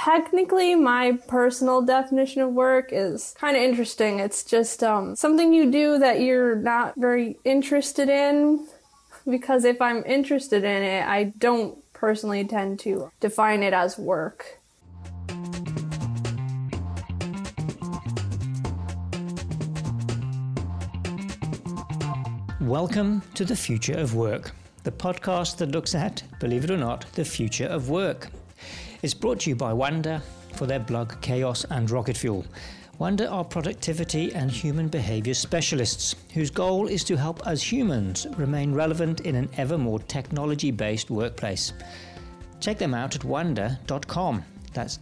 Technically, my personal definition of work is kind of interesting. It's just something you do that you're not very interested in, because if I'm interested in it, I don't personally tend to define it as work. Welcome to The Future of Work, the podcast that looks at, believe it or not, the future of work. It's brought to you by Wanda for their blog Chaos and Rocket Fuel. Wanda are productivity and human behaviour specialists whose goal is to help us humans remain relevant in an ever more technology-based workplace. Check them out at wanda.com. That's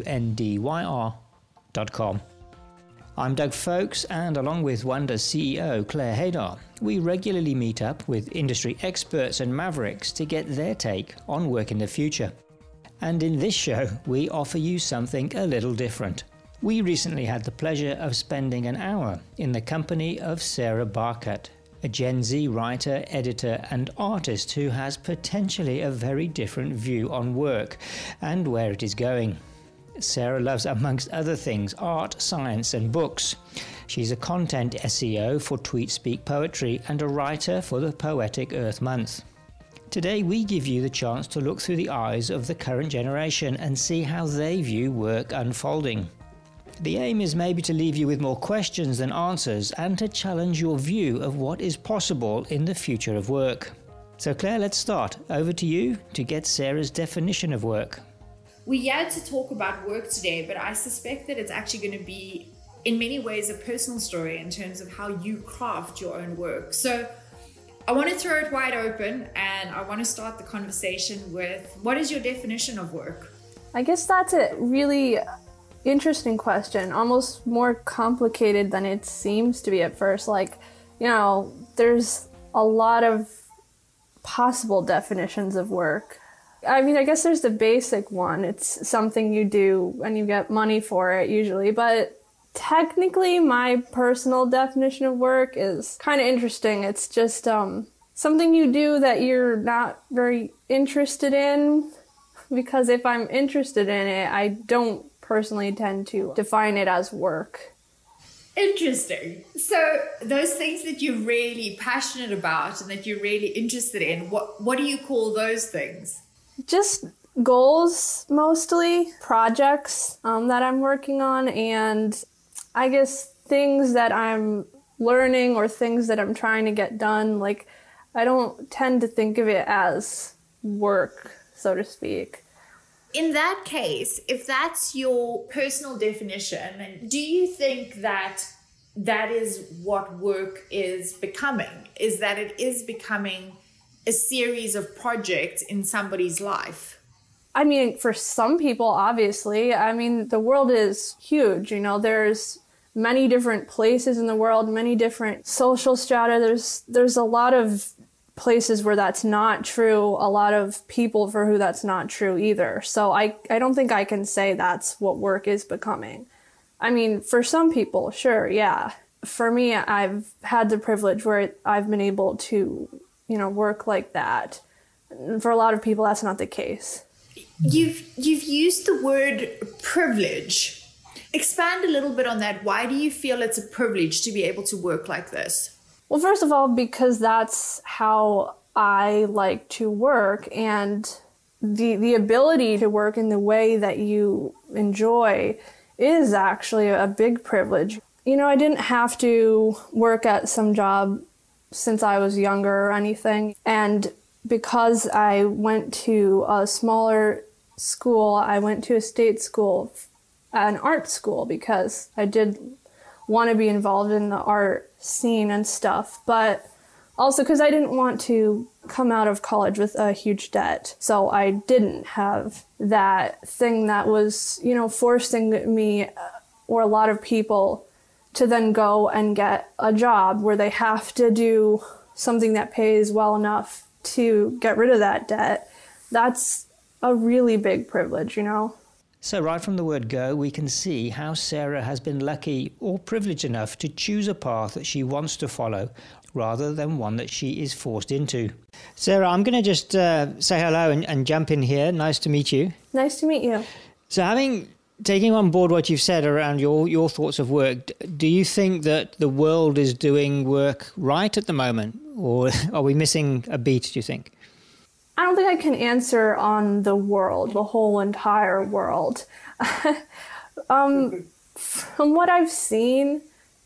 WNDYR.com. I'm Doug Folks, and along with Wanda's CEO, Claire Haydar, we regularly meet up with industry experts and mavericks to get their take on work in the future. And in this show, we offer you something a little different. We recently had the pleasure of spending an hour in the company of Sarah Barkat, a Gen Z writer, editor, and artist who has potentially a very different view on work and where it is going. Sarah loves, amongst other things, art, science, and books. She's a content SEO for Tweet Speak Poetry and a writer for the Poetic Earth Month. Today we give you the chance to look through the eyes of the current generation and see how they view work unfolding. The aim is maybe to leave you with more questions than answers and to challenge your view of what is possible in the future of work. So Claire, let's start. Over to you to get Sarah's definition of work. We're here to talk about work today, but I suspect that it's actually going to be, in many ways, a personal story in terms of how you craft your own work. So I want to throw it wide open, and I want to start the conversation with, what is your definition of work? I guess that's a really interesting question, almost more complicated than it seems to be at first. There's a lot of possible definitions of work. I guess there's the basic one. It's something you do and you get money for it usually, but technically my personal definition of work is kind of interesting. It's just something you do that you're not very interested in, because if I'm interested in it, I don't personally tend to define it as work. Interesting. So those things that you're really passionate about and that you're really interested in, what do you call those things? Just goals, mostly, projects that I'm working on, and I guess things that I'm learning or things that I'm trying to get done. I don't tend to think of it as work, so to speak. In that case, if that's your personal definition, do you think that that is what work is becoming? Is that it is becoming a series of projects in somebody's life? For some people, obviously. The world is huge. There's many different places in the world, many different social strata. There's a lot of places where that's not true, a lot of people for who that's not true either. So I don't think I can say that's what work is becoming. For some people, sure, yeah. For me, I've had the privilege where I've been able to work like that. And for a lot of people, that's not the case. You've used the word privilege. Expand a little bit on that. Why do you feel it's a privilege to be able to work like this? Well, first of all, because that's how I like to work, and the ability to work in the way that you enjoy is actually a big privilege. I didn't have to work at some job since I was younger or anything. And because I went to a smaller school, I went to a state school, an art school, because I did want to be involved in the art scene and stuff, but also because I didn't want to come out of college with a huge debt. So I didn't have that thing that was, forcing me or a lot of people to then go and get a job where they have to do something that pays well enough to get rid of that debt. That's a really big privilege, So right from the word go, we can see how Sarah has been lucky or privileged enough to choose a path that she wants to follow rather than one that she is forced into. Sarah, I'm going to just say hello and jump in here. Nice to meet you. Nice to meet you. So taking on board what you've said around your thoughts of work, do you think that the world is doing work right at the moment, or are we missing a beat, do you think? I don't think I can answer on the world, the whole entire world. From what I've seen,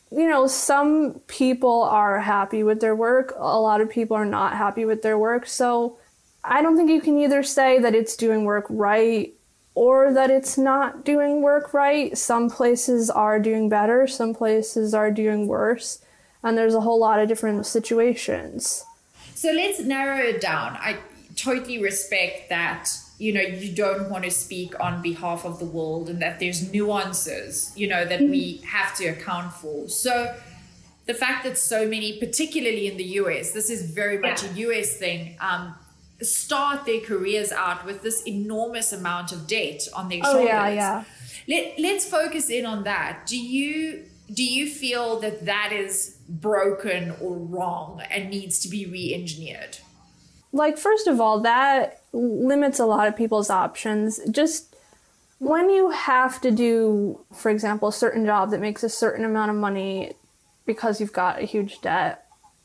some people are happy with their work. A lot of people are not happy with their work. So I don't think you can either say that it's doing work right or that it's not doing work right. Some places are doing better. Some places are doing worse. And there's a whole lot of different situations. So let's narrow it down. I totally respect that, you don't want to speak on behalf of the world and that there's nuances, that we have to account for. So the fact that so many, particularly in the US, this is very much a US thing, start their careers out with this enormous amount of debt on their shoulders. Yeah. Let's focus in on that. Do you feel that is broken or wrong and needs to be re-engineered? First of all, that limits a lot of people's options. Just when you have to do, for example, a certain job that makes a certain amount of money because you've got a huge debt,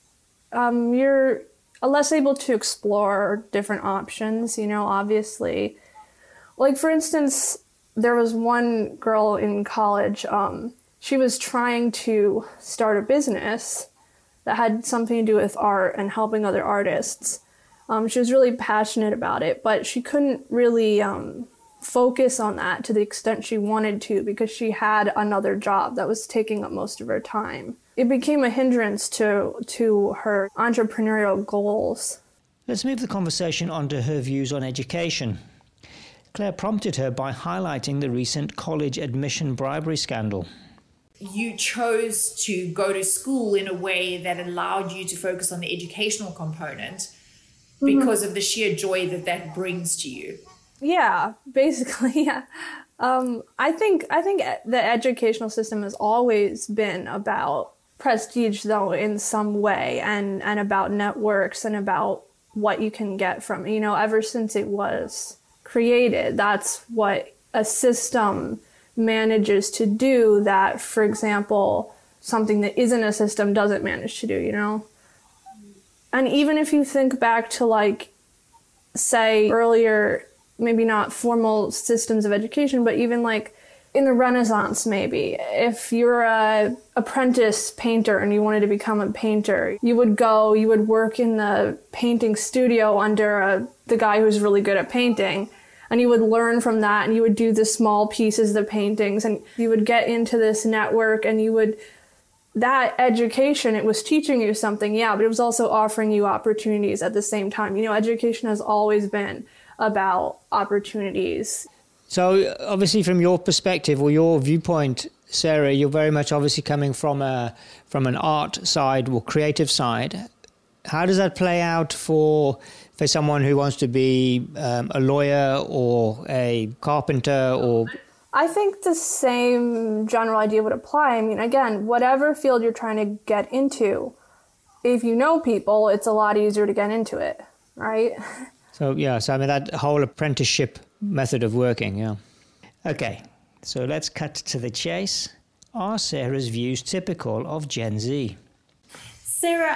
you're less able to explore different options, obviously. For instance, there was one girl in college, she was trying to start a business that had something to do with art and helping other artists. She was really passionate about it, but she couldn't really focus on that to the extent she wanted to because she had another job that was taking up most of her time. It became a hindrance to her entrepreneurial goals. Let's move the conversation on to her views on education. Claire prompted her by highlighting the recent college admission bribery scandal. You chose to go to school in a way that allowed you to focus on the educational component because of the sheer joy that brings to you. Yeah, basically, yeah. I think the educational system has always been about prestige, though, in some way, and about networks and about what you can get from, ever since it was created. That's what a system manages to do that, for example, something that isn't a system doesn't manage to do, And even if you think back to, say, earlier, maybe not formal systems of education, but even in the Renaissance, maybe, if you're a apprentice painter and you wanted to become a painter, you would work in the painting studio under the guy who's really good at painting, and you would learn from that, and you would do the small pieces of the paintings, and you would get into this network, and that education, it was teaching you something, yeah, but it was also offering you opportunities at the same time. Education has always been about opportunities. So obviously from your perspective or your viewpoint, Sarah, you're very much obviously coming from an art side or creative side. How does that play out for someone who wants to be a lawyer or a carpenter or... I think the same general idea would apply. I mean, again, whatever field you're trying to get into, if you know people, it's a lot easier to get into it, right? So that whole apprenticeship method of working, yeah. Okay, so let's cut to the chase. Are Sarah's views typical of Gen Z? Sarah,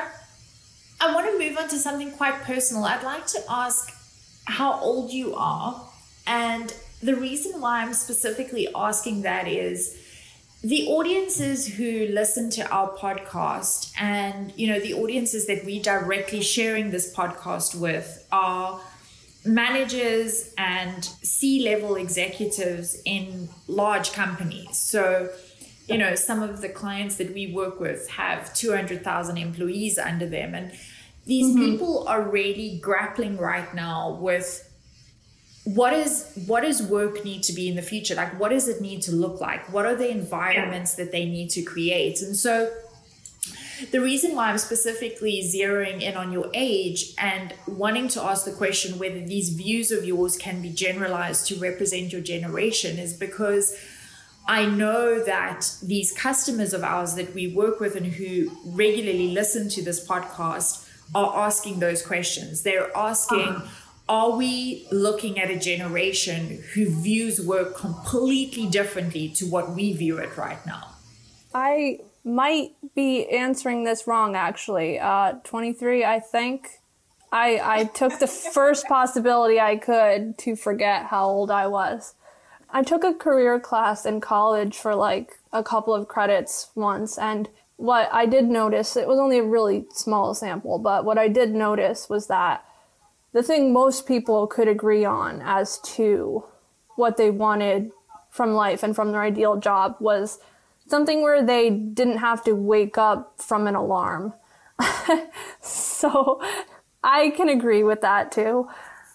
I want to move on to something quite personal. I'd like to ask how old you are, and the reason why I'm specifically asking that is the audiences who listen to our podcast and, the audiences that we directly sharing this podcast with are managers and C-level executives in large companies. So, some of the clients that we work with have 200,000 employees under them. And these people are really grappling right now with what does work need to be in the future? What does it need to look like? What are the environments that they need to create? And so the reason why I'm specifically zeroing in on your age and wanting to ask the question whether these views of yours can be generalized to represent your generation is because I know that these customers of ours that we work with and who regularly listen to this podcast are asking those questions. They're asking, are we looking at a generation who views work completely differently to what we view it right now? I might be answering this wrong, actually. 23, I think. I took the first possibility I could to forget how old I was. I took a career class in college for like a couple of credits once, and what I did notice, it was only a really small sample, but what I did notice was that the thing most people could agree on as to what they wanted from life and from their ideal job was something where they didn't have to wake up from an alarm. So I can agree with that too.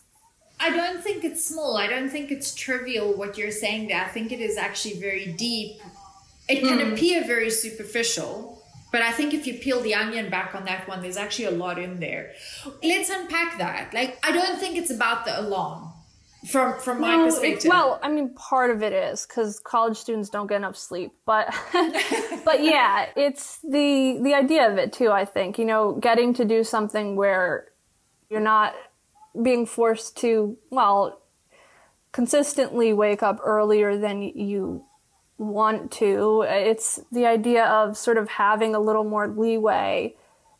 I don't think it's small. I don't think it's trivial what you're saying there. I think it is actually very deep. It can appear very superficial, but I think if you peel the onion back on that one, there's actually a lot in there. Let's unpack that. Like, I don't think it's about the alarm from my perspective. Well, I mean, part of it is because college students don't get enough sleep, but but yeah, it's the idea of it too, I think, you know, getting to do something where you're not being forced to, well, consistently wake up earlier than you want to. It's the idea of sort of having a little more leeway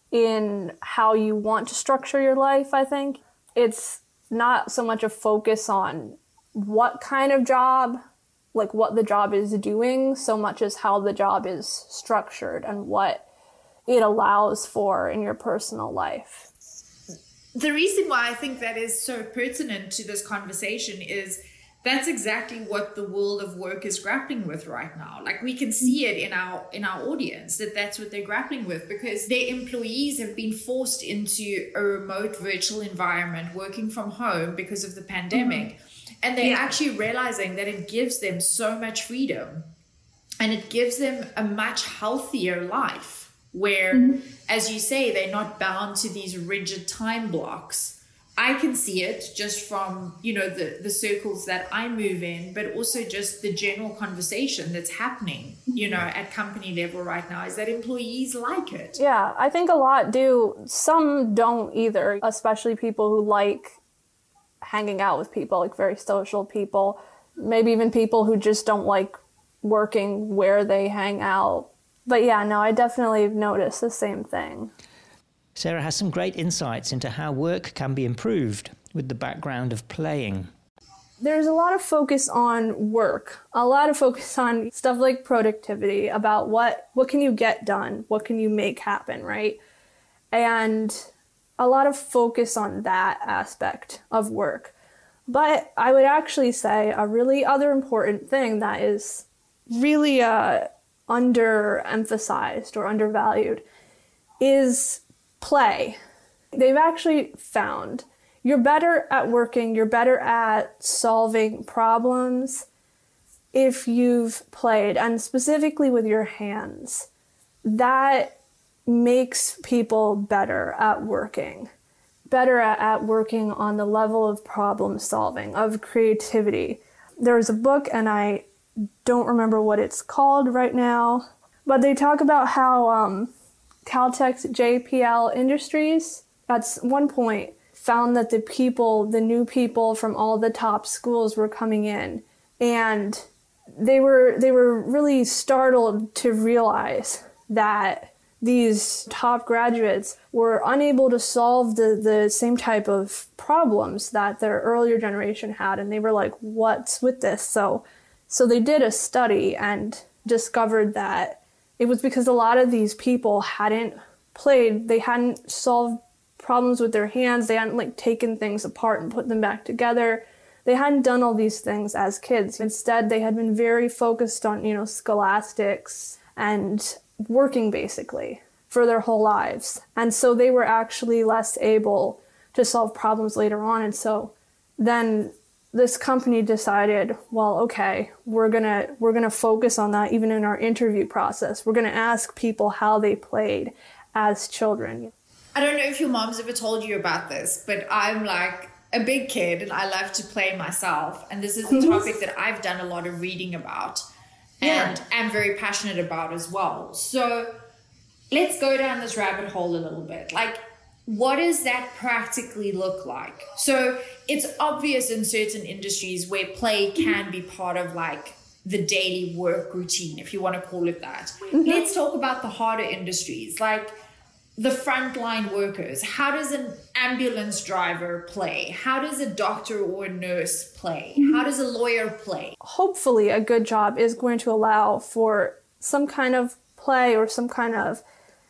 in how you want to structure your life, I think. It's not so much a focus on what kind of job, like what the job is doing, so much as how the job is structured and what it allows for in your personal life. The reason why I think that is so pertinent to this conversation is that's exactly what the world of work is grappling with right now. Like, we can see it in our audience that's what they're grappling with, because their employees have been forced into a remote virtual environment working from home because of the pandemic. And they're actually realizing that it gives them so much freedom and it gives them a much healthier life where, as you say, they're not bound to these rigid time blocks. I can see it just from, you know, the circles that I move in, but also just the general conversation that's happening, you know, at company level right now, is that employees like it. Yeah, I think a lot do. Some don't either, especially people who like hanging out with people, like very social people, maybe even people who just don't like working where they hang out. But yeah, no, I definitely noticed the same thing. Sarah has some great insights into how work can be improved with the background of playing. There's a lot of focus on work, a lot of focus on stuff like productivity, about what can you get done, what can you make happen, right? And a lot of focus on that aspect of work. But I would actually say a really other important thing that is really underemphasized or undervalued is play. They've actually found you're better at working, you're better at solving problems if you've played, and specifically with your hands. That makes people better at working on the level of problem solving, of creativity. There's a book, and I don't remember what it's called right now, but they talk about how Caltech's JPL Industries, at one point, found that the new people from all the top schools were coming in, and they were really startled to realize that these top graduates were unable to solve the same type of problems that their earlier generation had, and they were like, what's with this? So they did a study and discovered that it was because a lot of these people hadn't played, they hadn't solved problems with their hands, they hadn't like taken things apart and put them back together. They hadn't done all these things as kids. Instead, they had been very focused on, you know, scholastics and working basically for their whole lives. And so they were actually less able to solve problems later on. And so then this company decided, well, okay, we're gonna focus on that even in our interview process. We're gonna ask people how they played as children. I don't know if your mom's ever told you about this, but I'm like a big kid and I love to play myself. And this is a topic that I've done a lot of reading about and am very passionate about as well. So let's go down this rabbit hole a little bit. Like, what does that practically look like? So it's obvious in certain industries where play can be part of like the daily work routine, if you want to call it that. Let's talk about the harder industries, like the frontline workers. How does an ambulance driver play? How does a doctor or a nurse play? How does a lawyer play? Hopefully a good job is going to allow for some kind of play or some kind of,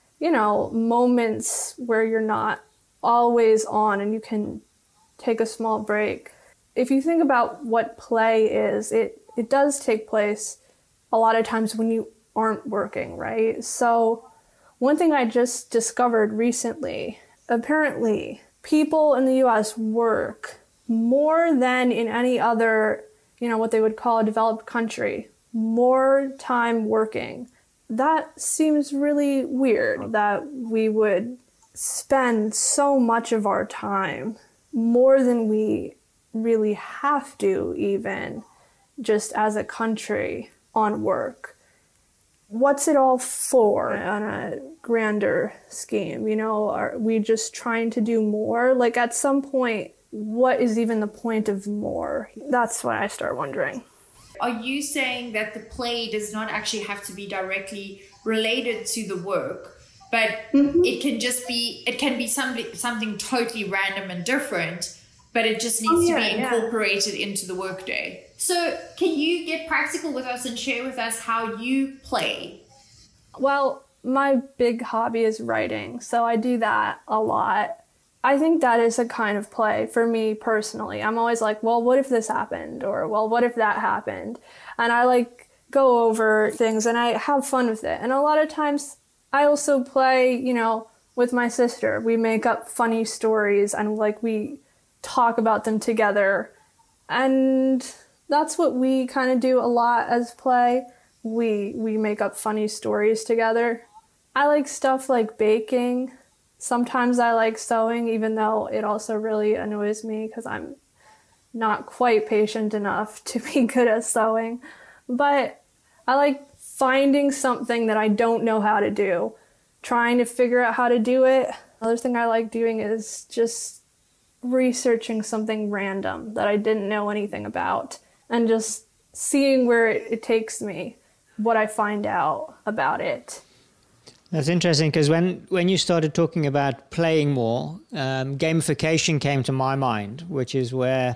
moments where you're not always on and you can take a small break. If you think about what play is, it does take place a lot of times when you aren't working, right? So one thing I just discovered recently, apparently people in the US work more than in any other, what they would call a developed country, more time working. That seems really weird that we would spend so much of our time, more than we really have to even, just as a country, on work. What's it all for on a grander scheme? Are we just trying to do more? Like at some point, what is even the point of more? That's when I start wondering. Are you saying that the play does not actually have to be directly related to the work, but it can be something totally random and different, but it just needs to be incorporated into the workday? So can you get practical with us and share with us how you play? Well, my big hobby is writing, so I do that a lot. I think that is a kind of play for me personally. I'm always like, well, what if this happened? Or, well, what if that happened? And I go over things and I have fun with it. And a lot of times I also play, with my sister. We make up funny stories and we talk about them together. And that's what we kind of do a lot as play. We make up funny stories together. I like stuff like baking. Sometimes I like sewing, even though it also really annoys me because I'm not quite patient enough to be good at sewing. But I like finding something that I don't know how to do, trying to figure out how to do it. Another thing I like doing is just researching something random that I didn't know anything about and just seeing where it takes me, what I find out about it. That's interesting because when you started talking about playing more, gamification came to my mind, which is where,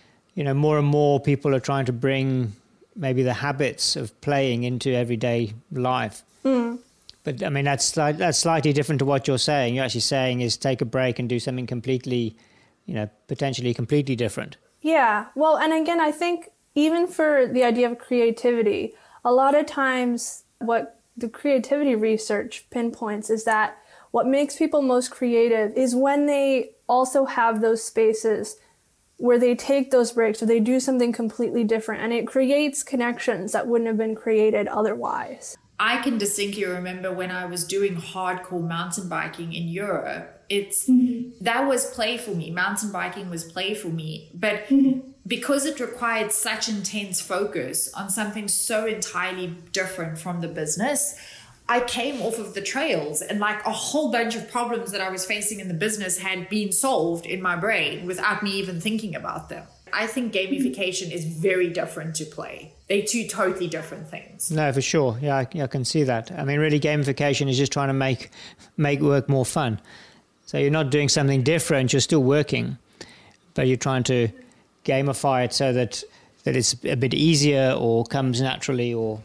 more and more people are trying to bring maybe the habits of playing into everyday life. But I mean, that's slightly different to what you're saying. You're actually saying is take a break and do something completely, potentially completely different. Yeah. Well, and again, I think even for the idea of creativity, a lot of times what the creativity research pinpoints is that what makes people most creative is when they also have those spaces where they take those breaks or they do something completely different, and it creates connections that wouldn't have been created otherwise. I can distinctly remember when I was doing hardcore mountain biking in Europe, that was play for me. Mountain biking was play for me. But because it required such intense focus on something so entirely different from the business, I came off of the trails and a whole bunch of problems that I was facing in the business had been solved in my brain without me even thinking about them. I think gamification is very different to play. They're two totally different things. No, for sure. Yeah, I can see that. I mean, really, gamification is just trying to make work more fun. So you're not doing something different, you're still working, but you're trying to gamify it so that it's a bit easier or comes naturally or...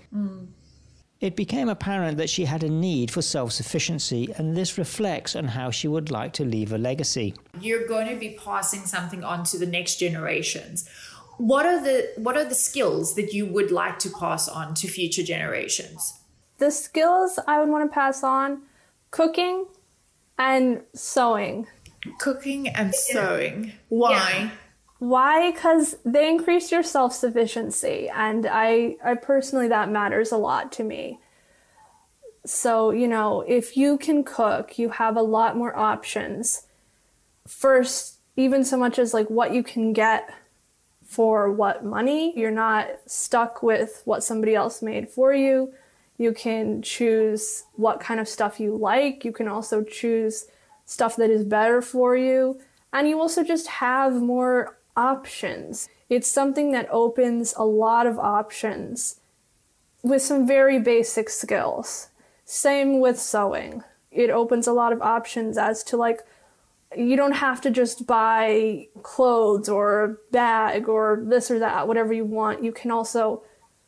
It became apparent that she had a need for self-sufficiency, and this reflects on how she would like to leave a legacy. You're going to be passing something on to the next generations. What are the skills that you would like to pass on to future generations? The skills I would want to pass on, cooking and sewing. Cooking and sewing. Why? Yeah. Why? Because they increase your self-sufficiency, and I personally, that matters a lot to me. So, if you can cook, you have a lot more options. First, even so much as what you can get for what money. You're not stuck with what somebody else made for you. You can choose what kind of stuff you like. You can also choose stuff that is better for you. And you also just have more options. It's something that opens a lot of options with some very basic skills. Same with sewing. It opens a lot of options as to like, you don't have to just buy clothes or a bag or this or that, whatever you want. You can also,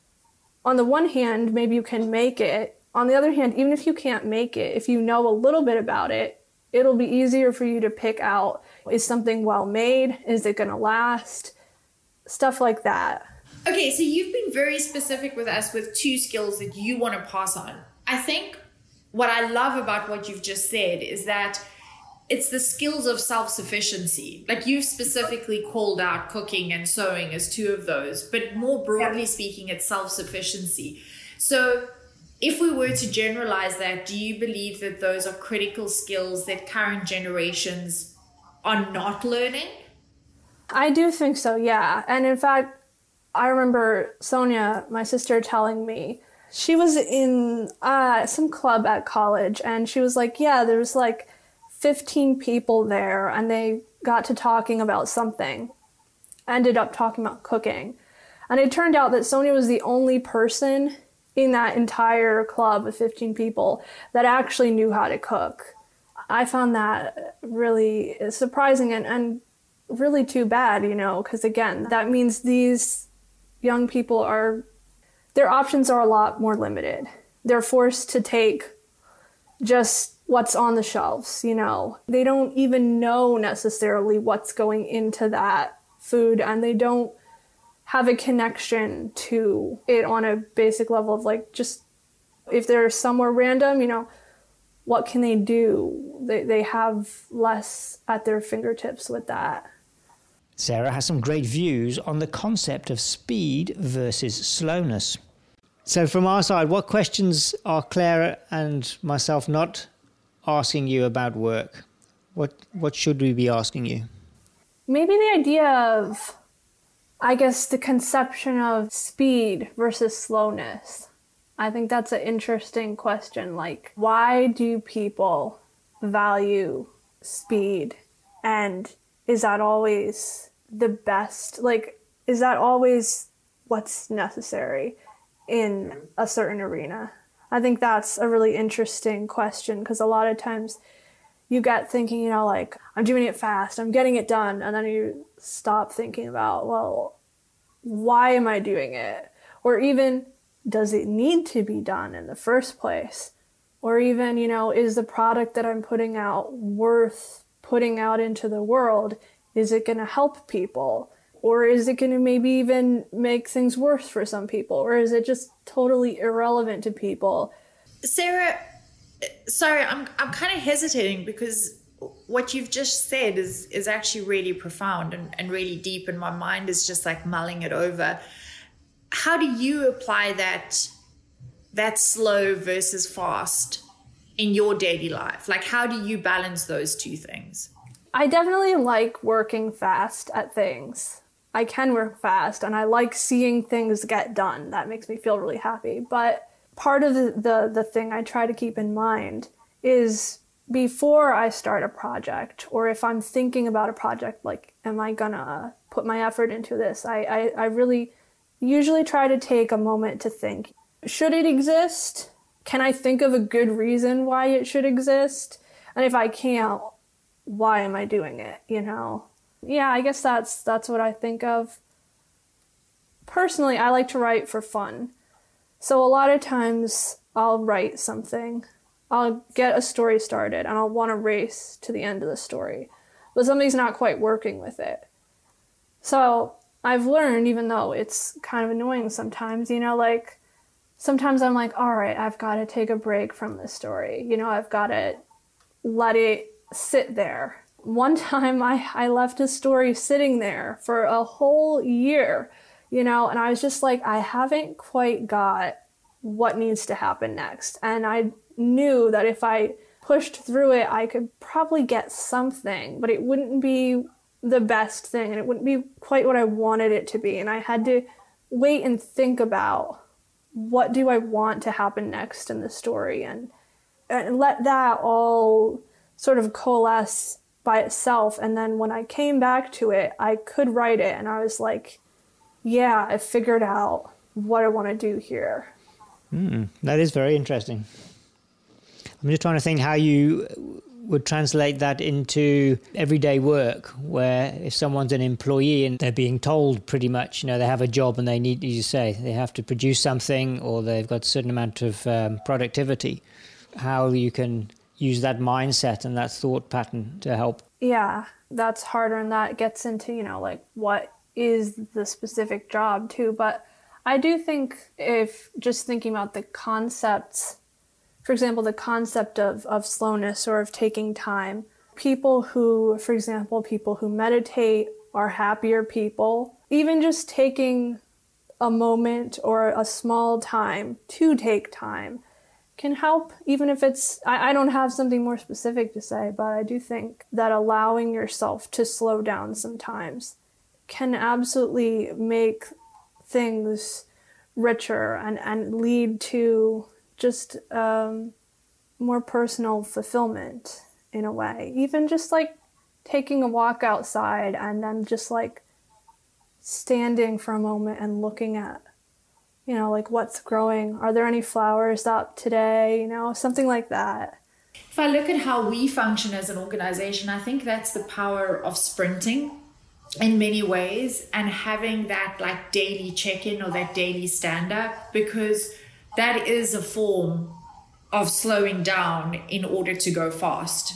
on the one hand, maybe you can make it. On the other hand, even if you can't make it, if you know a little bit about it, it'll be easier for you to pick out, is something well made? Is it going to last? Stuff like that. Okay, so you've been very specific with us with 2 skills that you want to pass on. I think what I love about what you've just said is that it's the skills of self-sufficiency. Like you've specifically called out cooking and sewing as 2 of those, but more broadly speaking, it's self-sufficiency. So if we were to generalize that, do you believe that those are critical skills that current generations are not learning? I do think so, yeah. And in fact, I remember Sonia, my sister, telling me, she was in some club at college, and she was like, yeah, there was like 15 people there, and they got to talking about something. Ended up talking about cooking. And it turned out that Sonia was the only person in that entire club of 15 people that actually knew how to cook. I found that really surprising and really too bad, you know, because again, that means these young people their options are a lot more limited. They're forced to take just what's on the shelves, you know. They don't even know necessarily what's going into that food, and they don't have a connection to it on a basic level of like, just if they're somewhere random, you know, what can they do? They have less at their fingertips with that. Sarah has some great views on the concept of speed versus slowness. So from our side, what questions are Claire and myself not asking you about work? What should we be asking you? Maybe the idea of, I guess, the conception of speed versus slowness. I think that's an interesting question. Like, why do people value speed? And is that always the best? Like, is that always what's necessary in a certain arena? I think that's a really interesting question, because a lot of times you get thinking, you know, like, I'm doing it fast, I'm getting it done, and then you stop thinking about, well, why am I doing it? Or even, does it need to be done in the first place? Or even, you know, is the product that I'm putting out worth putting out into the world? Is it going to help people? Or is it going to maybe even make things worse for some people? Or is it just totally irrelevant to people? Sarah, sorry, I'm kind of hesitating, because what you've just said is actually really profound and really deep, and my mind is just like mulling it over. How do you apply that slow versus fast in your daily life? Like, how do you balance those 2 things? I definitely like working fast at things. I can work fast, and I like seeing things get done. That makes me feel really happy. But part of the thing I try to keep in mind is, before I start a project, or if I'm thinking about a project, like, am I gonna put my effort into this? I really usually try to take a moment to think, should it exist? Can I think of a good reason why it should exist? And if I can't, why am I doing it, you know? Yeah, I guess that's what I think of. Personally, I like to write for fun. So a lot of times I'll write something, I'll get a story started, and I'll want to race to the end of the story, but something's not quite working with it. So I've learned, even though it's kind of annoying sometimes, you know, like, sometimes I'm like, all right, I've got to take a break from this story. You know, I've got to let it sit there. One time I left a story sitting there for a whole year, you know, and I was just like, I haven't quite got what needs to happen next. And I knew that if I pushed through it, I could probably get something, but it wouldn't be the best thing, and it wouldn't be quite what I wanted it to be. And I had to wait and think about, what do I want to happen next in the story, and let that all sort of coalesce by itself. And then when I came back to it, I could write it. And I was like, yeah, I figured out what I want to do here. That is very interesting. I'm just trying to think how you would translate that into everyday work, where if someone's an employee and they're being told pretty much, they have a job and they need, as you say, they have to produce something or they've got a certain amount of productivity, how you can use that mindset and that thought pattern to help. Yeah, that's harder, and that gets into, like what is the specific job too. But I do think if just thinking about the concepts, for example, the concept of slowness or of taking time, people who meditate are happier people. Even just taking a moment or a small time to take time can help, even if it's, I don't have something more specific to say, but I do think that allowing yourself to slow down sometimes can absolutely make things richer and lead to just more personal fulfillment in a way. Even just like taking a walk outside and then just like standing for a moment and looking at, like what's growing. Are there any flowers up today? Something like that. If I look at how we function as an organization, I think that's the power of sprinting in many ways, and having that like daily check-in or that daily stand-up, because that is a form of slowing down in order to go fast.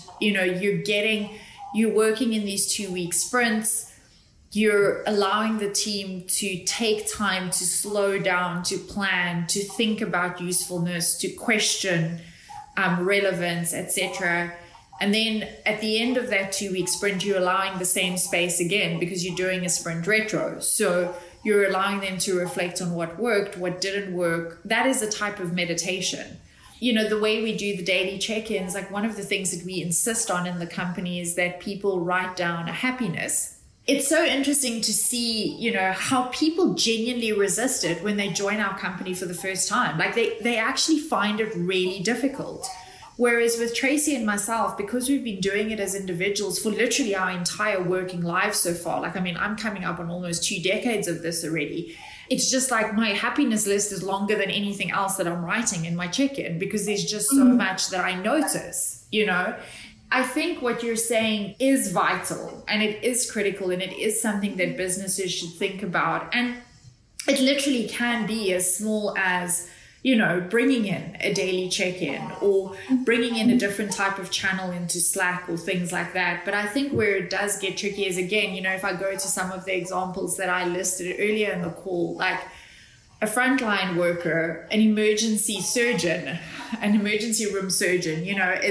You're working in these 2-week sprints. You're allowing the team to take time to slow down, to plan, to think about usefulness, to question relevance, etc. And then at the end of that 2-week sprint, you're allowing the same space again because you're doing a sprint retro. So you're allowing them to reflect on what worked, what didn't work. That is a type of meditation. The way we do the daily check-ins, like one of the things that we insist on in the company is that people write down a happiness. It's so interesting to see, how people genuinely resist it when they join our company for the first time. Like they actually find it really difficult. Whereas with Tracy and myself, because we've been doing it as individuals for literally our entire working lives so far, I'm coming up on almost 2 decades of this already. It's just like my happiness list is longer than anything else that I'm writing in my check-in, because there's just so much that I notice, I think what you're saying is vital, and it is critical, and it is something that businesses should think about. And it literally can be as small as, bringing in a daily check-in or bringing in a different type of channel into Slack or things like that. But I think where it does get tricky is, again, if I go to some of the examples that I listed earlier in the call, like a frontline worker, an emergency surgeon, an emergency room surgeon,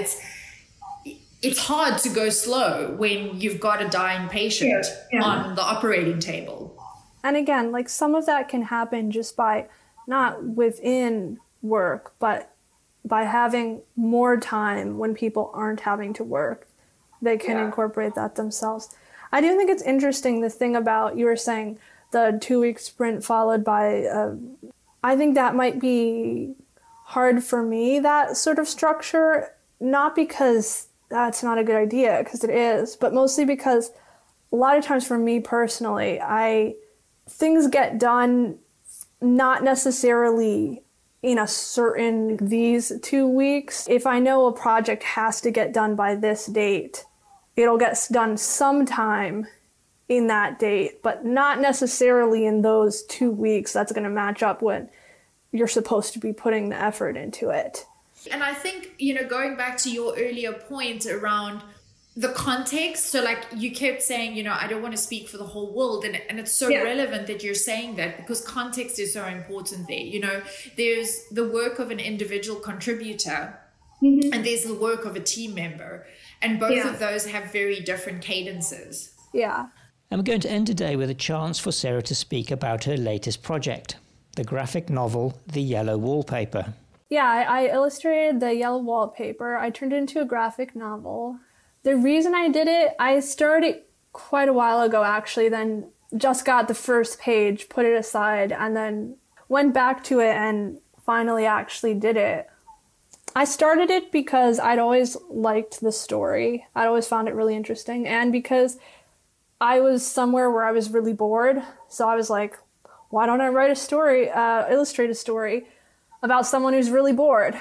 it's hard to go slow when you've got a dying patient on the operating table. And again, like some of that can happen just by not within work, but by having more time when people aren't having to work. They can incorporate that themselves. I do think it's interesting, the thing about, you were saying, the 2-week sprint followed by, I think that might be hard for me, that sort of structure, not because that's not a good idea, because it is, but mostly because a lot of times for me personally, things get done not necessarily in these 2 weeks. If I know a project has to get done by this date, it'll get done sometime in that date, but not necessarily in those 2 weeks that's going to match up when you're supposed to be putting the effort into it. And I think, going back to your earlier point around the context, so like you kept saying, I don't want to speak for the whole world, and it's so relevant that you're saying that, because context is so important there. There's the work of an individual contributor, and there's the work of a team member, and both of those have very different cadences. Yeah. And we're going to end today with a chance for Sarah to speak about her latest project, the graphic novel, The Yellow Wallpaper. Yeah, I illustrated the yellow wallpaper. I turned it into a graphic novel. The reason I did it, I started quite a while ago, actually, then just got the first page, put it aside, and then went back to it and finally actually did it. I started it because I'd always liked the story. I'd always found it really interesting. And because I was somewhere where I was really bored. So I was like, why don't I write a story, illustrate a story about someone who's really bored?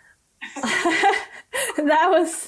That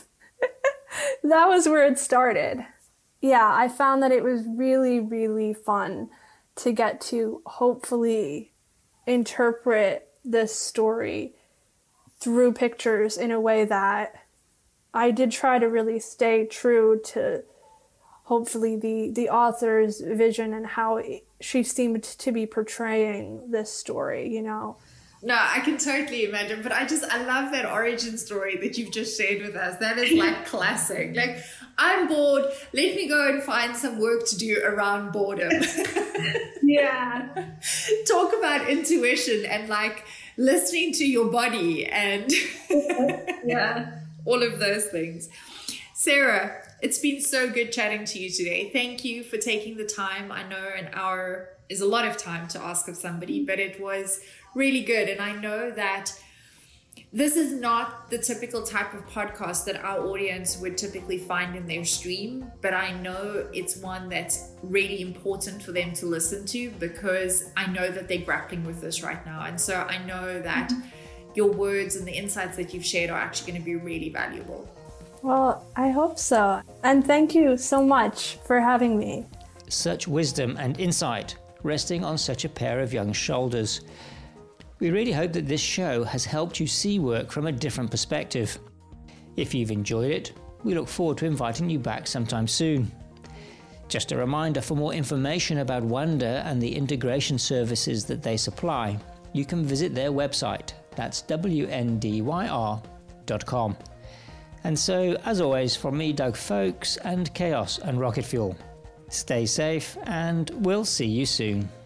was where it started. Yeah, I found that it was really, really fun to get to hopefully interpret this story through pictures in a way that I did try to really stay true to hopefully the author's vision and how she seemed to be portraying this story, you know. No, I can totally imagine, but I love that origin story that you've just shared with us. That is like classic. Like, I'm bored, let me go and find some work to do around boredom. Yeah. Talk about intuition and like listening to your body and Yeah. all of those things. Sarah, it's been so good chatting to you today. Thank you for taking the time. I know an hour is a lot of time to ask of somebody, but it was really good. And I know that this is not the typical type of podcast that our audience would typically find in their stream, but I know it's one that's really important for them to listen to because I know that they're grappling with this right now. And so I know that your words and the insights that you've shared are actually going to be really valuable. Well, I hope so. And thank you so much for having me. Such wisdom and insight resting on such a pair of young shoulders. We really hope that this show has helped you see work from a different perspective. If you've enjoyed it, we look forward to inviting you back sometime soon. Just a reminder, for more information about Wonder and the integration services that they supply, you can visit their website. That's WNDYR.com. And so, as always, from me, Doug Folks, and Chaos and Rocket Fuel, stay safe and we'll see you soon.